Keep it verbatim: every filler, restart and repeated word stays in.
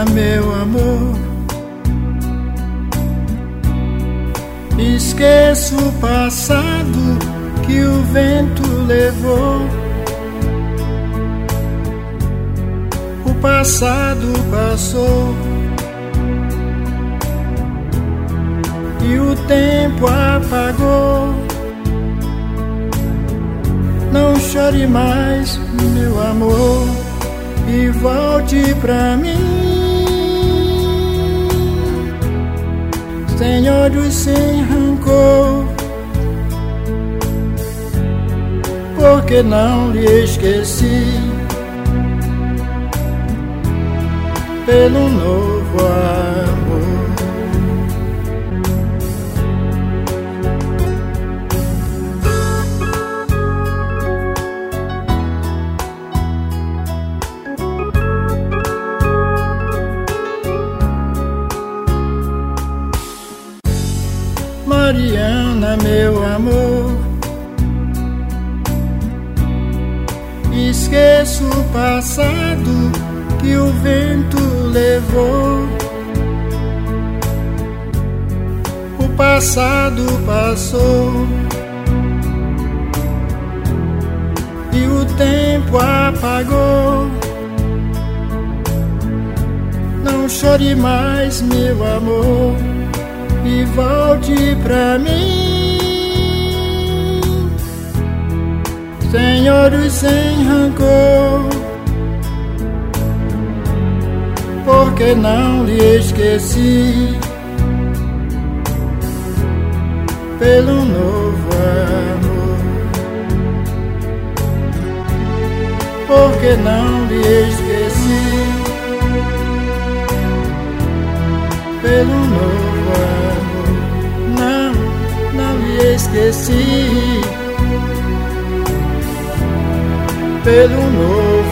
meu amor, esqueço o passado que o vento levou. O passado passou e o tempo apagou. Não chore mais, meu amor, e volte pra mim. Sem ódio, sem rancor, porque não lhe esqueci. Pelo novo amor. Mariana, meu amor, esqueço o passado que o vento levou. O passado passou e o tempo apagou. Não chore mais, meu amor, e volte pra mim. Sem ódio e sem rancor, porque não lhe esqueci. Pelo novo amor, porque não lhe esqueci. Pelo novo amor, não, não lhe esqueci. Pelo novo